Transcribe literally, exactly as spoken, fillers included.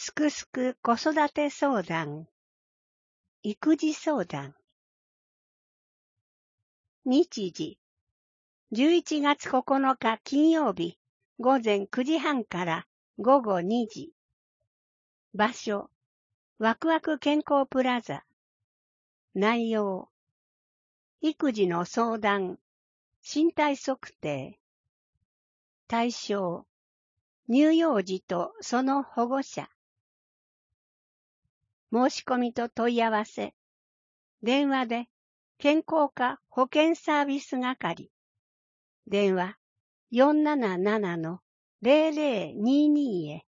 すくすく子育て相談、育児相談。日時、じゅういちがつここのか金曜日、午前くじはんから午後にじ。場所、ワクワク健康プラザ。内容、育児の相談、身体測定。対象、乳幼児とその保護者。申し込みと問い合わせ。電話で健康課保健サービス係。電話 よんなななのゼロゼロにに へ。